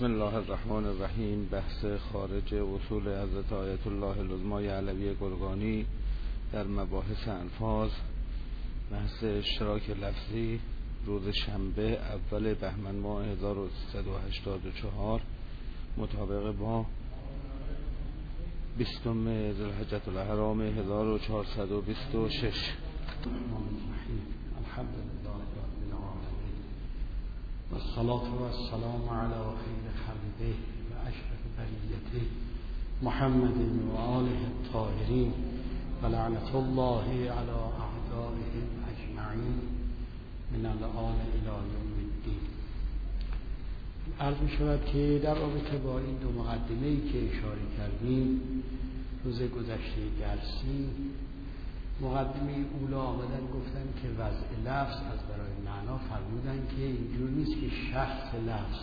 بسم الله الرحمن الرحیم. بحث خارج اصول حضرت آیت الله العظمی علوی گرگانی در مباحث الفاظ، بحث اشتراک لفظی، روز شنبه اول بهمن ماه 1384 مطابق با 20 ذوالحجة الحرام 1426. الحمد لله رب العالمين والصلاة والسلام على خير خلقه وأشرف بريته محمد وآله الطاهرين ولعنة الله على أعدائهم أجمعين من الآن إلى يوم الدين. عرض می شود که در رابطه با این دو مقدمه‌ای که اشاره کردیم روز گذشته درسی، مقدمه اولا آمدن گفتن که وضع لفظ از برای معنا فرمودن که اینجور نیست که شخص لفظ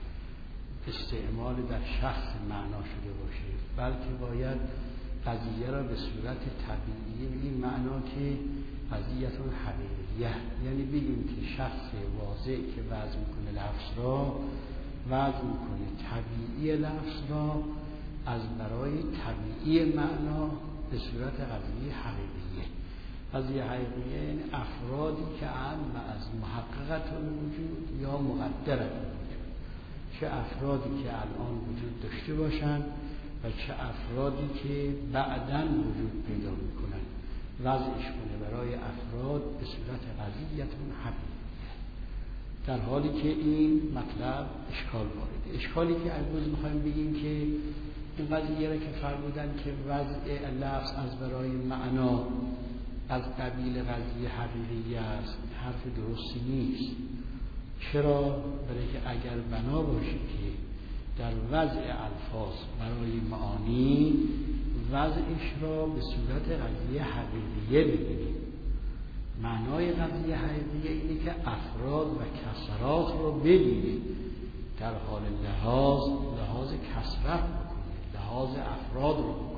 استعمال در شخص معنا شده باشه، بلکه باید قضیه را به صورت طبیعی به این معنا که قضیه‌تون حقیقیه، یعنی بگیم که شخص واضح که وضع میکنه لفظ را وضع میکنه طبیعی لفظ را از برای طبیعی معنا به صورت قضیه حقیقیه. قضیه حقیقیه یعنی افرادی که اعم از محققت الوجود یا مقدرت الوجود، چه افرادی که الان وجود داشته باشند و چه افرادی که بعداً وجود پیدا میکنن، وضعش کنه برای افراد به صورت قضیه‌تون حقیقیه، در حالی که این مطلب اشکال وارده. اشکالی که امروز میخوایم بگیم که این قضیه را که فرمودن که وضع لفظ از برای معنا از قبیل قضیه حقیقی است، حرف درستی نیست. چرا؟ برای که اگر بنا باشه که در وضع الفاظ برای معانی وضعش را به صورت قضیه حقیقیه ببینیم، معنای قضیه حقیقیه اینه که افراد و کسرات رو ببینیم، در حال لحاظ کسرت لحاظ افراد رو بکنیم.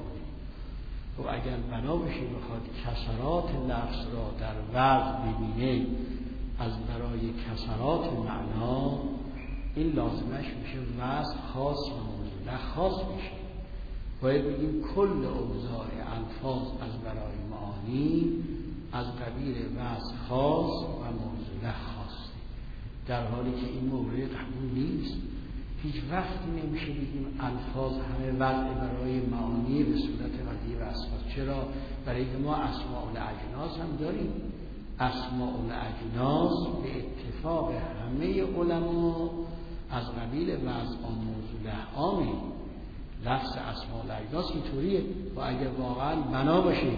و اگر بنا بشه بخواد کسرات لفظ را در وضع ببینه از برای کسرات معنا، این لازمش میشه وضع خاص و موضوع خاص میشه. باید بگیم کل اوضاع الفاظ از برای معانی از قبیل وضع خاص و موضوع خاص، در حالی که این مورد قبول نیست. هیچ وقتی نمیشه بگیم الفاظ همه وضع برای معانی به صورت قضیه و اساس. چرا؟ برای که ما اسماء الاجناس هم داریم. اسماء الاجناس به اتفاق همه علما از قبیل وضع و موضوع عامه. لفظ اسماء الاجناس اینطوریه و اگر واقعا بنا باشه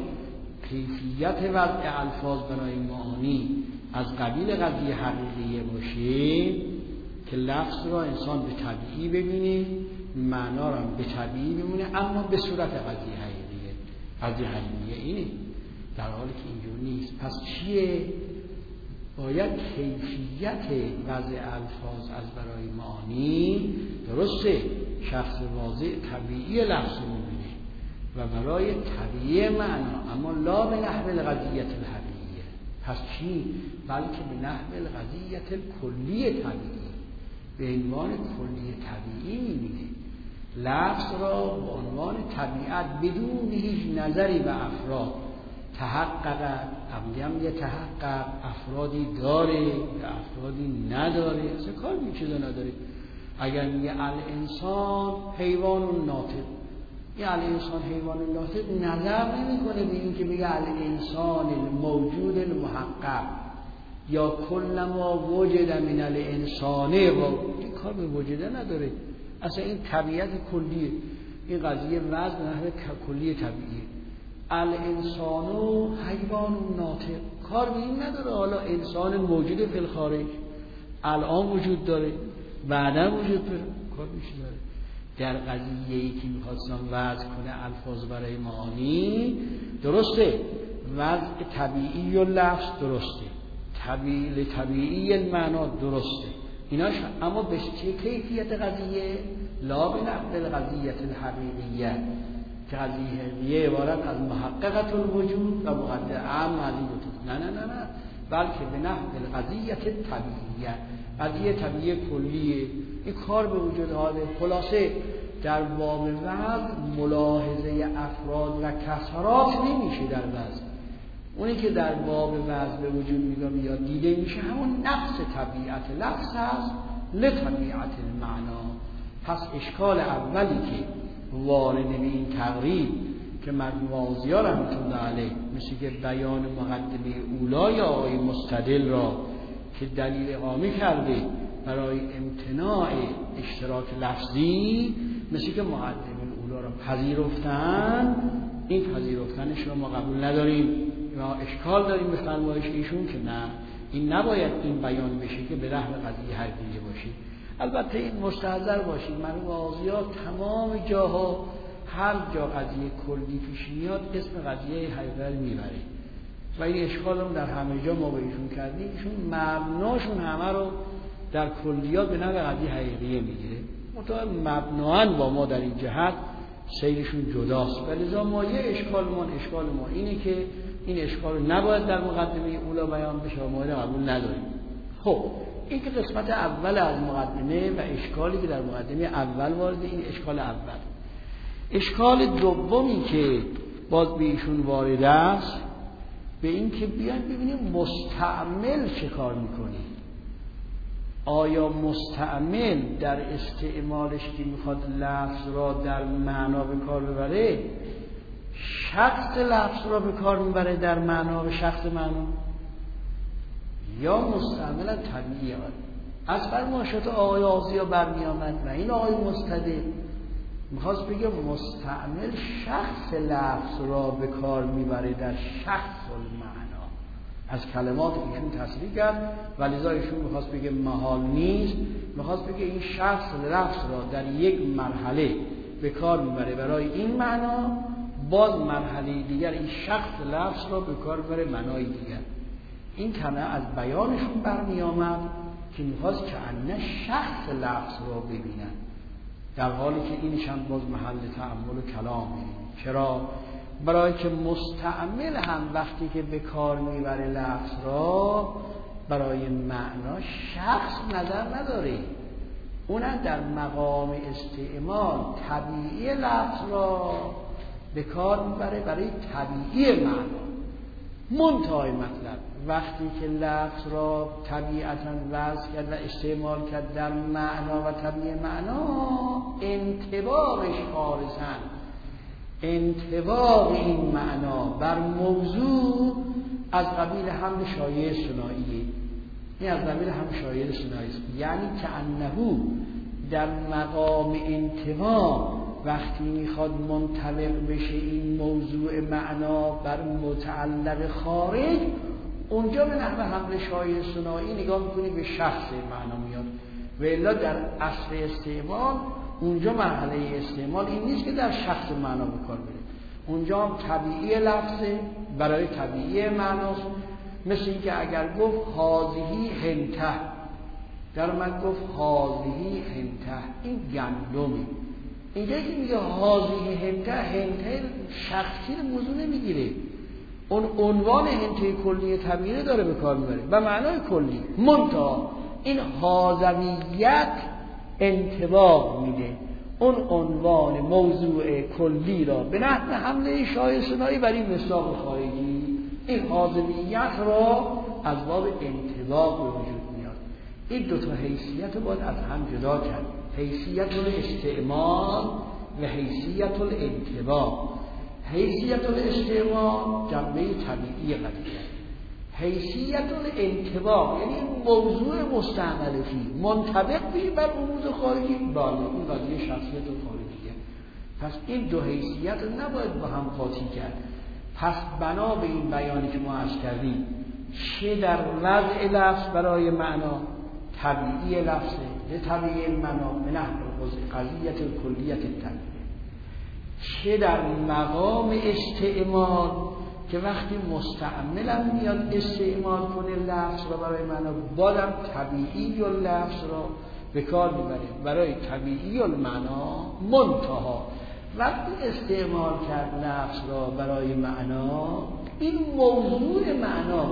کیفیت وضع الفاظ برای معانی از قبیل قضیه حقیقیه باشه که لفظ را انسان به طبیعی ببینه، معنا را به طبیعی ببینه، اما به صورت قضیه حقیقیه. قضیه حقیقیه اینه، در حالی که اینجور نیست. پس چیه؟ باید کیفیت وضع الفاظ از برای معانی درسته، شخص واضح طبیعی لفظ میبینه و برای طبیعی معنا، اما لا به نحو القضیه الحقیقیه. پس چی؟ بلکه به نحو القضیه الکلی طبیعی، به عنوان کلی طبیعی میبینه لفظ را به عنوان طبیعت بدون هیچ نظری به افراد. تحقق هم یتحقق، افرادی داره یا افرادی نداره، اصلا کار به چیزا نداره. اگر میگه الانسان حیوان ناطق، یه الانسان حیوان ناطق نظر نمیکنه به این که میگه الانسان الموجود المحقق یا کل ما وجد من الانسانه، و این کار به وجده نداره. اصلا این طبیعت کلیه، این قضیه وضع نحو کلی طبیعیه. الانسانو حیوان ناطق، کار به این نداره حالا انسان موجود فی الخارج الان وجود داره بعدا وجود داره، کار میشه داره. در قضیه‌ای که میخواستم وضع کنه الفاظ برای معانی درسته، وضع طبیعی و لفظ درسته، طبیعی معنا درسته ایناش، اما به چه کیفیت قضیه؟ لا به نحو القضیه الحقیقیه، که قضیه عبارت از محققت الوجود و مقدر عام عزیزتون، نه بلکه به نحو القضیه طبیعیه، قضیه طبیعی کلیه، این کار به وجود آمده. خلاصه در باب وزن ملاحظه افراد و کسرات نمیشه در وزن. اونی که در باب وزن به وجود میاد دیده میشه همون نقص طبیعت لفظ هست لطبیعت المعنا. پس اشکال اولی که وارد به این تقریب که مرحوم آغازیار رحمت الله علیه مثل که بیان مقدمه اولای آقای مستدل را که دلیل اقامه کرده برای امتناع اشتراک لفظی، مثل که مقدمه اولا را پذیرفتن، این پذیرفتنش را ما قبول نداریم یا اشکال داریم به فرمایش ایشون که نه، این نباید این بیان بشه که به رحم قضیه حقیقی باشه. البته این مستحضر باشید مرحوم آغازیار تمام جاها هر جا قضیه کلی پیش میاد اسم قضیه حقیقی میبره و این اشکال هم در همه جا ما به ایشون کردیم. ایشون مبناشون همه رو در کلیات به نوع قضیه حقیقیه میگیره، مطمئن مبناً با ما در این جهت سیرشون جداست. ولذا ما یه اشکال ما اینه که این اشکال نباید در مقدمه اولا بیان بشه و ما قبول نداریم. خب این که قسمت اول از مقدمه و اشکالی که در مقدمه اول وارد، این اشکال اول. اشکال دومی که باز به ایشون وارد است به این که بیان ببینیم مستعمل چه کار میکنه. آیا مستعمل در استعمالش که میخواد لفظ را در معنا به کار ببره شخص لفظ را به کار میبره در معنا و شخص معنا، یا مستعمل طبیعی از فرمایشات آقای آغازیار برمی آمد و این آقای مستدل میخواست بگه مستعمل شخص لفظ را به کار میبره در شخص المعنا. از کلمات ایشون تصریح کرد و لذا ایشون میخواست بگه محال نیست، میخواست بگه این شخص لفظ را در یک مرحله به کار میبره برای این معنا، باز مرحله دیگر این شخص لفظ را به کار ببره معنای دیگر. این کمه از بیانشون برمی آمد که میخواست که انه شخص لفظ را ببینن، در حالی که اینش هم باز محل تأمل و کلامه. چرا؟ برای که مستعمل هم وقتی که به کار میبره لفظ را برای معنا شخص نظر نداره، اونم در مقام استعمال طبیعی لفظ را به کار میبره برای طبیعی معنا. منتهای مطلب وقتی که لفظ را طبیعتاً وضع کرد و استعمال کرد در معنا و طبیعی معنا، انطباقش خالصاً انطباق این معنا بر موضوع از قبیل حمل شایعه ثنائیه. این از قبیل حمل شایعه ثنایی است، یعنی که انه در مقام انطباق وقتی میخواد منطبق بشه این موضوع معنا بر متعلق خارج، اونجا به نحو حمل شایعه ثنایی نگاه میکنی به شخص معنا میاد. و الا در اصل استعمال اونجا مرحله استعمال این نیست که در شخص معنا به کار بره، اونجا هم طبیعی لفظه برای طبیعی معناست. مثل این که اگر گفت هازهی هنته، در من گفت هازهی هنته، این گندمه. اینجا که میگه هازهی هنته، هنته شخصی رو موضوع نمیگیره، اون عنوان هنته کلی طبیعی داره به کار میبره و معنای کلی. منتها این هازویت انطباق میده اون عنوان موضوع کلی را به نحو حمله شایعه ثنایی بر این مصداق خارجی. این هازویت را از باب انطباق به وجود میاد. این دوتا حیثیت رو باید از هم جدا کرد، حیثیت الاستعمال و حیثیت الانطباق. حیثیت الاستعمال جنبه طبیعی قضیه، حیثیت الانطباق یعنی موضوع مستعمل فی منطبق بشه بر امور خارجی، بالا این قضیه شخصیت خارجیه. پس این دو حیثیت رو نباید با هم قاطی کرد. پس بنا به این بیانی که ما عرض کردیم، چه در وضع لفظ برای معنا طبیعی لفظه طبیعی معنا به نحو قضیت کلیت طبیعی، چه در مقام استعمال که وقتی مستعملم میاد استعمال کنه لفظ را برای معنا، بادم طبیعی لفظ را به کار میبره برای طبیعی المعنا. منتها وقتی استعمال کرد لفظ را برای معنا، این موضوع معنا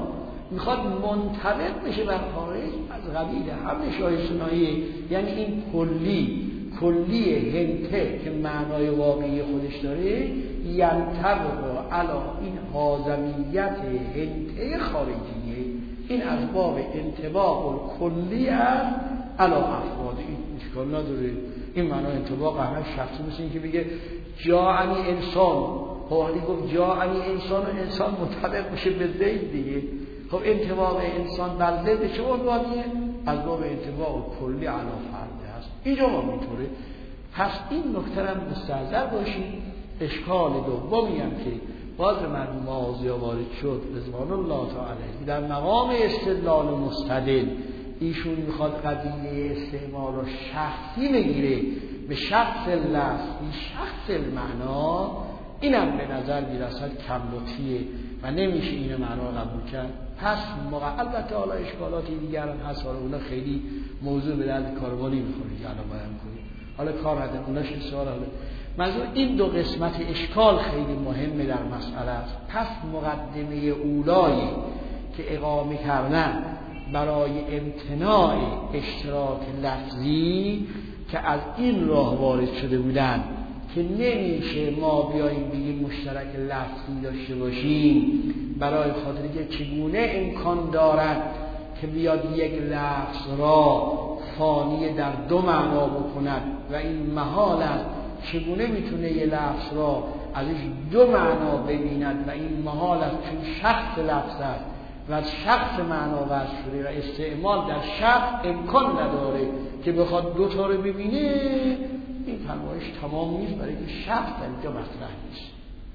میخواد منطبق بشه بر خارج از قبیل حمل شایع ثنایی، یعنی این کلی هنته که معنای واقعی خودش داره ینطبق علی این حازمیت هنته خارجیه. این از باب انطباق کلی از علی افراد، این اشکال نداره. این معنای انطباق همه شخصی، مثل این که بگه جاءنی انسان، وقتی گفت جاءنی انسان و انسان منطبق بشه به زید دیگه. خب انطباق انسان بر زید چه عنوانیه؟ از باب انطباق کلی علی فرد هست. اینجا ما اینطوره. پس این نکته هم مستحضر باشید. اشکال دومی هم که باز مرحوم مازی وارد شد رضوان الله تعالی در مقام استدلال مستدل، ایشون میخواد قضیه استعمال رو شخصی بگیره به شخص لفظ به شخص المعنا. اینم به نظر میرسد کم لطفیه و نمیشه این معنا رو قبول کرد. پس البته حالا اشکالاتی دیگر هم هست، حالا اونا خیلی موضوع به درد کاروانی میخوره که الان بیان کنیم، حالا کار ندارم اوناش سوال. حالا منظور این دو قسمت اشکال خیلی مهمه در مسئله است. پس مقدمه اولایی که اقامه کردن برای امتناع اشتراک لفظی که از این راه وارد شده بودن که نمیشه ما بیاییم بگیم مشترک لفظی داشته باشیم، برای خاطر که چگونه امکان دارد که بیاد یک لفظ را فانی در دو معنا بکند و این محال است. چگونه میتونه یک لفظ را ازش دو معنا ببیند و این محال است، چون شخص لفظ است و از شخص معنا وصل شده و استعمال در شخص امکان نداره که بخواد دو تا رو ببینه. این فرمایش تمام نیست، برای که شخص در اینجا مطرح نیست.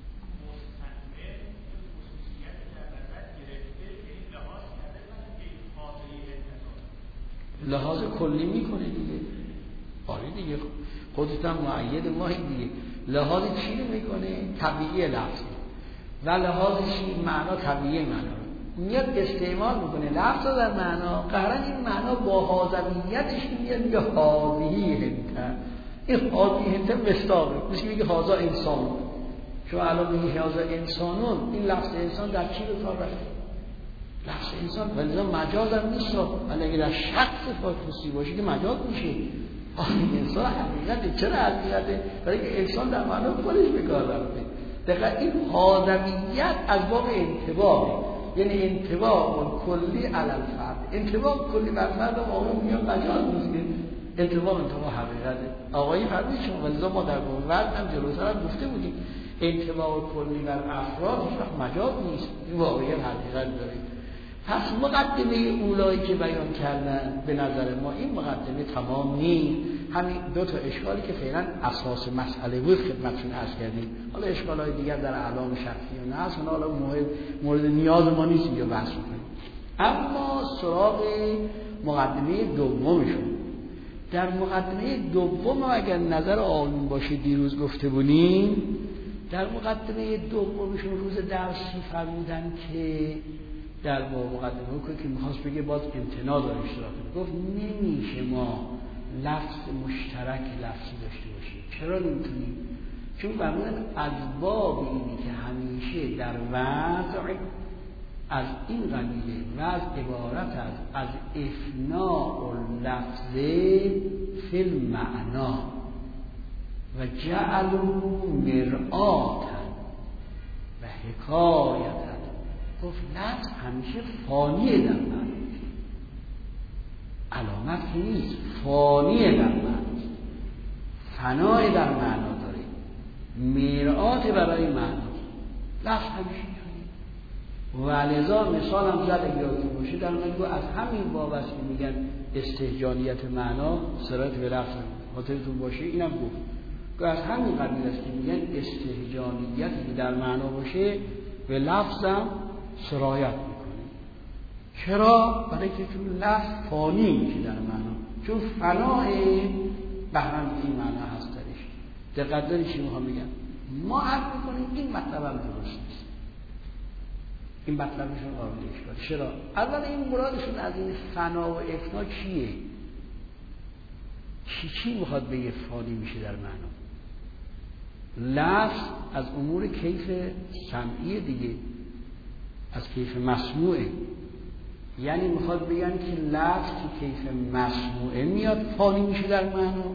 لحاظ کلی میکنه دیگه. آره دیگه، خودت هم معید ماهی دیگه. لحاظ چی رو میکنه؟ طبیعی لفظ و لحاظ چی؟ معنا طبیعی معنا میاد استعمال میکنه لفظ در معنا. قرار این معنا با حاضمیتش میاد یا حاضی هنته. این حاضی هنته مستاقه، مثل میگه حاضا انسان. شما الان میگه حاضا انسانون، این لفظ انسان در چی به کار رفته؟ لفظ انسان ولی مجاز هم نیست، ولی اگه در شخص خصوصی باشه که مجاز میشه. انسان حقیقته. چرا حقیقته؟ برای که انسان در معنا خودش به کار رفته. دقیقا این حاضمیت از باب انطباقه، یعنی انطباق کلی علی الفرد. انطباق کلی بر فرد آقا میاد مجاز نیست، انطباق حقیقته. آقایی فرمی شما ولی ما در ورد هم جلوتر هم گفته بودیم انطباق کلی بر افراد هیچ وقت مجاز نیست، این واقعیت حقیقت داره. پس مقدمه اولایی که بیان کردن به نظر ما این مقدمه تمام نیست. همین دو تا اشکالی که فعلا اساس مسئله بود خدمتتون عرض کردیم. حالا اشکالای دیگر در اعلام شخصی و نه اصلا حالا مورد نیاز ما نیست اینجا بحث کنیم. اما سراغ مقدمه دومشون. در مقدمه دوم اگر نظر آلون باشه دیروز گفته بودیم، در مقدمه دومشون روز درسی فرمودن که در مقدمه که میخواست بگه باز امتناع داره اشتراک، گفت نمیشه ما لفظ مشترک لفظی داشته باشیم. چرا نمیتونیم؟ چون فرمودن از باب اینی که همیشه در وضع از این قبیله وضع عبارت از افناء لفظ فی المعنا و جعلوا مرآتا و حکایتا. گفت لفظ همیشه فانیه در معنا، علامت که نیست، فانیه در معنا، فنای در معنا داره، مرآت برای معنا. لفظ همیشه و لذا مثال هم زد یادتون باشه در مورد از همین باب است که میگن استهجانیت معنا سرایت به لفظ. خاطرتون باشه اینم گفت که از همین قبیل است که میگن استهجانیتی که در معنا باشه به لفظم سرایت میکنه. چرا؟ برای که چون لفظ فانی میشه در معنا، چون فنای بهرن این معنا هست درش. دقت دارید چی میخوام بگم؟ ما عرض میکنیم این مطلب هم درست نیست. این مطلبشون قابل اشکال. چرا؟ اول این مرادشون از این فنا و افنا چیه؟ چی میخواد بگه فانی میشه در معنا؟ لفظ از امور کیف سمعی دیگه، از کیف مسموعه. یعنی میخواد بگن که لفظ که کیف مسموعه میاد فانی میشه در معنا.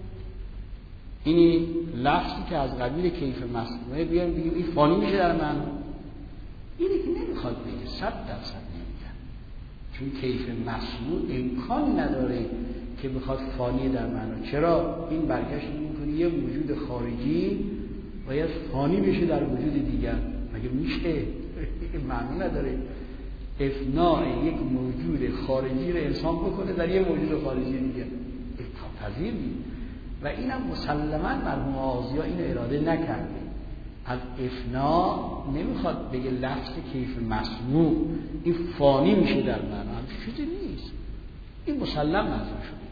اینی لفظی که از قبیل کیف مسموعه بیان بگیم این فانی میشه در معنا، اینی که نمیخواد بگه 100% نمیگن، چون کیف مسموع امکان نداره که بخواد فانی در معنا. چرا؟ این برگشت میکنه یه وجود خارجی باید فانی بشه در وجود دیگر، مگه میشه؟ معنا نداره افناء یک موجود خارجی رو انسان بکنه در یک موجود خارجی دیگه، امکان پذیر نیست. و اینم مسلماً مرحوم آغازی ها اینو اراده نکرده. از افنا نمیخواد بگه لفظ کیف مسموع این فانی میشه در معنا، چیزی نیست، این مسلم منظور شده.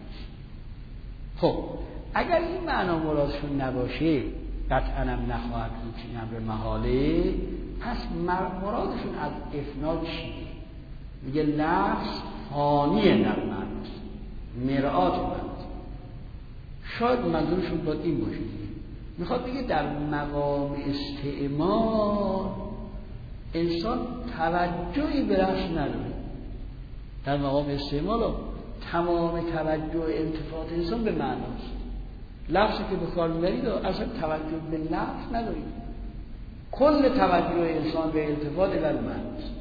خب اگر این معنا مرادشون نباشه قطعاً هم نخواهد بود که امر محاله، پس مرادشون از افنا چیه؟ میگه لفظ فانیه در معناست، مرآت معناست. شاید منظورشون باید این باشه، میخواد بگه در مقام استعمال انسان توجهی به لفظ نداره. در مقام استعمال تمام توجه التفات انسان به معناست. لفظی که به کار میبرید اصلا توجه به لفظ ندارید، کل توجه انسان به التفات به معناست.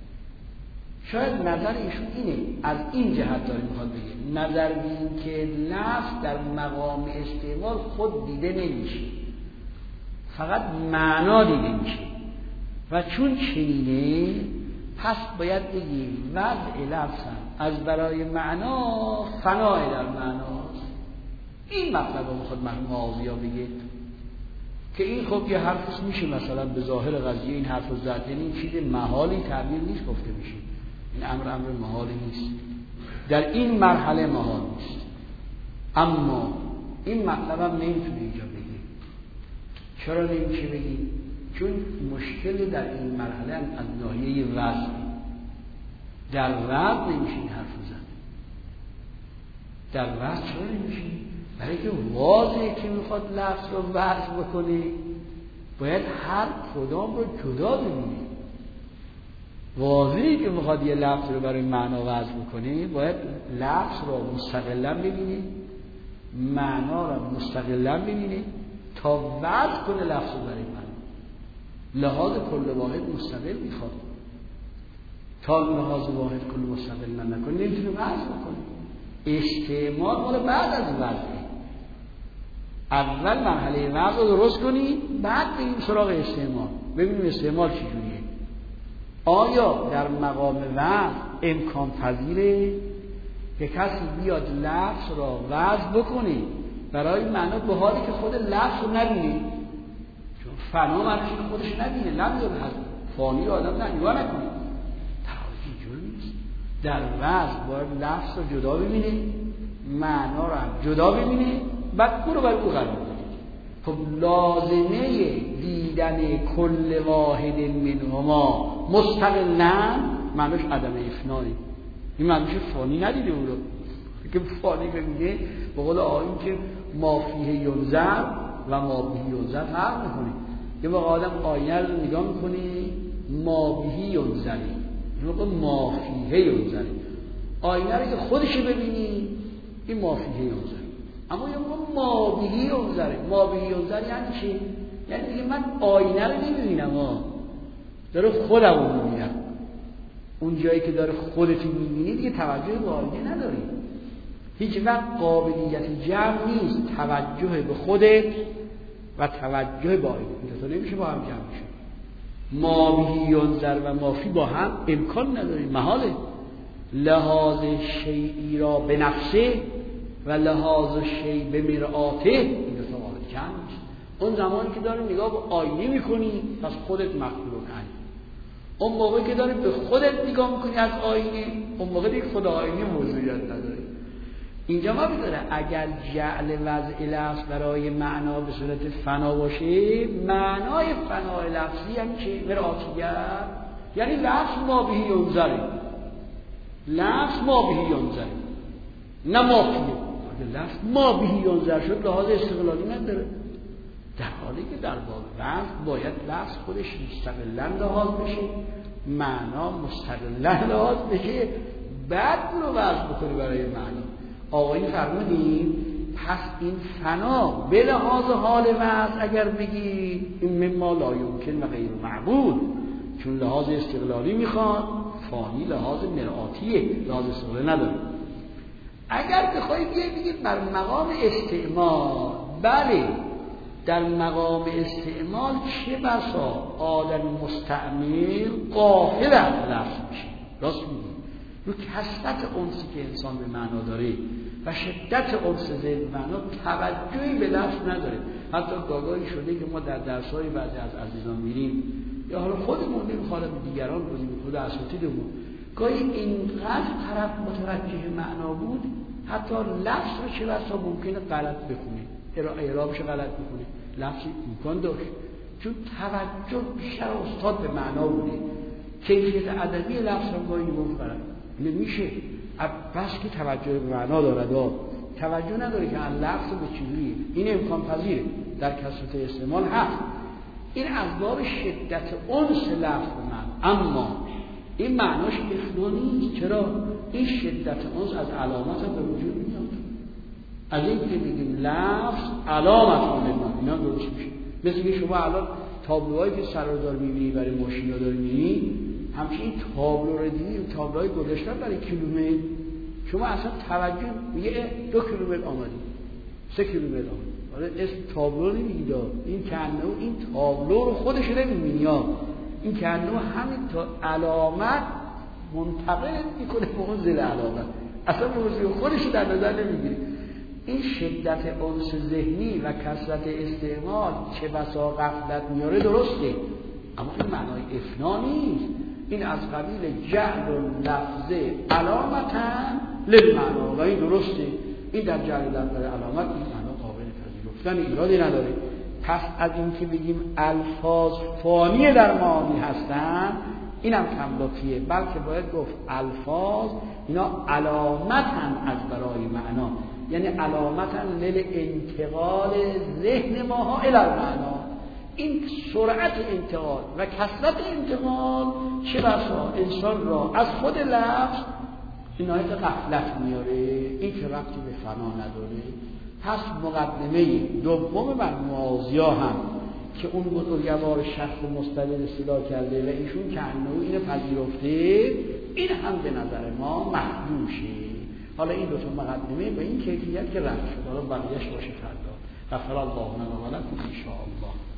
شاید نظر ایشون اینه، از این جهت داره میخواد بگه، نظر به این که لفظ در مقام استعمال خود دیده نمیشه، فقط معنا دیده میشه و چون چنینه پس باید بگیم وضع لفظ از برای معنا فنای در معناست. این مطلب رو میخواد مرحوم آغازی‌ها بگه که این خب یه حرفش میشه مثلا به ظاهر قضیه این حرف رو زد، یعنی این چیز محالی تعبیر نیست گفته میشه، این امر محالی نیست، در این مرحله محال نیست. اما این مطلب هم نمیتونه اینجا بگی. چرا نمیشه بگی؟ چون مشکل در این مرحله هم از ناحیه وزن، در وزن نمیشه این حرف رو زد. در وزن چرا نمیشه؟ برای که واضحه که میخواد لفظ رو وزن بکنه باید هر کدام رو جدا ببینه. واضحه که میخواد یه لفظ رو برای معنا وضع بکنه باید لفظ رو مستقلا ببینه، معنا رو مستقلا ببینه تا وضع کنه لفظ رو برای معنا. لحاظ کل واحد مستقل میخواد، تا لحاظ واحد کل مستقل نکنه نمیتونه وضع بکنه. استعمال مال بعد از وضعه، اول مرحله وضع رو درست کنی بعد بریم سراغ استعمال، ببینیم استعمال چجوریه. آیا در مقام وضع امکان پذیره که کسی بیاد لفظ را وضع بکنه برای معنا به حالی که خود لفظ رو نبینه؟ چون فنا معنیش که خودش نبینه، نمیاد فانی آدم نگاه نکنه. تعالی اینجور نیست، در وضع باید لفظ رو جدا ببینه، معنا رو هم جدا ببینه، بعد او رو بر او قرار بده. خب لازمه دیدن کل واحد منهما مستقلاً معنیش عدم افنایی، این معنیش فانی ندیده او رو که فانی ببینه. به قول آیین که ما فیه ینظر و ما بهی ینظر فرق میکنه. یه موقع آدم آینه رو نگاه میکنه ما بهی ینظری، یه موقع ما فیه ینظری. آینه رو که خودش ببینی این ما فیه ینظر، اما یه موقع ما بهی ینظر. ما بهی ینظر یعنی چی؟ یعنی دیگه من آینه رو نمیبینم، داره خودم رو میبینم. اون جایی که داره خودت میبینی دیگه توجه به آینه نداری، هیچ وقت قابلیت جمع نیست توجه به خودت و توجه به آینه، این تا نمیشه با هم جمع میشه. ما بهی ینظر و مافی با هم امکان نداره، محاله. لحاظ شیئی را به نفسه و لحاظ شیء به مرآته، این دو تا قابل جمع نیست. اون زمانی که داری نگاه به آینه میکنی پس خودت مخلوق هستی، اون موقعی که داری به خودت نگاه میکنی از آینه اون موقع دیگه خود آینه موضوعیت نداره. اینجا ما میذاره اگر جعل وضع لفظ برای معنا به صورت فنا باشه، معنای فنای لفظی هم چه؟ مرآتیت، یعنی لفظ ما بهی ینظره، لفظ ما بهی ینظره نه مافیه. لفظ ما بهی ینظر شد لحاظ استقلالی نداره، در حالی که در باب وضع باید لفظ خودش مستقلاً لحاظ بشه، معنا مستقلا لحاظ بشه بعد رو وضع بکنی برای معنا. آقایون فرمودیم پس این فنا به لحاظ حال وضع اگر بگی این مما لا یمکن و غیر معبود، چون لحاظ استقلالی میخواد، فانی لحاظ مرآتیه، لحاظ استقلالی نداره. اگر بخواید بگید بر مقام استعمال، بله در مقام استعمال چه بسا آدم مستعمل غافل از لفظ میشه. راست میگید، رو کثرت انسی که انسان به معنا داره و شدت انس ذهن به معنا توجهی به لفظ نداره. حتی گاگاهی شده که ما در درس‌های بعضی از عزیزان میریم یا حالا خودمون نمیخواد به دیگران بودیم، خود اساتیدمون گاهی اینقدر طرف متوجه معنا بود حتی لفظ رو چه بسا ممکنه غلط بخونه، اعرابش غلط بخونه، لفظی امکان داشت چون توجه بیشتر استاد به معنا بوده. کیفیت ادبی لفظ رو گاهی مفرد نمیشه بس که توجه به معنا دارد، توجه نداره که لفظ به چیزیه. این امکان پذیره در کثرت استعمال هست، این از باب شدت انس لفظ به معنا، اما این معناش افنا نیست. چرا؟ این شدت انس از علامت هم به وجود میاد. از این که میگیم لفظ علامت هم نمیاد، اینا درست میشه. مثل که شما الان تابلوهایی که سرادار میبینی برای ماشینا داری میبینی، همچنین تابلو رو دیدی، تابلوهای گذاشتن برای کیلومتر، شما اصلا توجه میگه 2 کیلومتر آمدی، 3 کیلومتر آمدی، حالا اسم تابلو نمیگید، این کنه این تابلو رو خودش نمیبینی، این کنه همین تا علامت منتقل میکنه به اون زل علامت، اصلا موضوع خودش در نظر نمیگیری. این شدت انس ذهنی و کثرت استعمال چه بسا غفلت میاره، درسته، اما این معنای افنا نیست. این از قبیل جعل لفظ علامتن للمعنا و این درسته. این در جعل لفظ علامت این معنا قابل پذیرفتن ایرادی نداره. پس از این که بگیم الفاظ فانی در معانی هستن اینم کم لطفیه، بلکه باید گفت الفاظ اینا علامتن از برای معنا، یعنی علامتن للانتقال ذهن ماها الی المعنا. این سرعت انتقال و کثرت انتقال چه بسا انسان را از خود لفظ اینایت غفلت میاره، این که ربطی به فنا نداره. پس مقدمه دوم بر موازیا هم که اون بزرگوار شخص مستدل اصطلاح کرده و ایشون که انه اینو پذیرفته، این هم به نظر ما محدوشه. حالا این دو تا مقدمه به این کیفیت که رفت شد، حالا بقیه‌اش باشه فردا. غفر الله لنا و لکم ان شاء الله.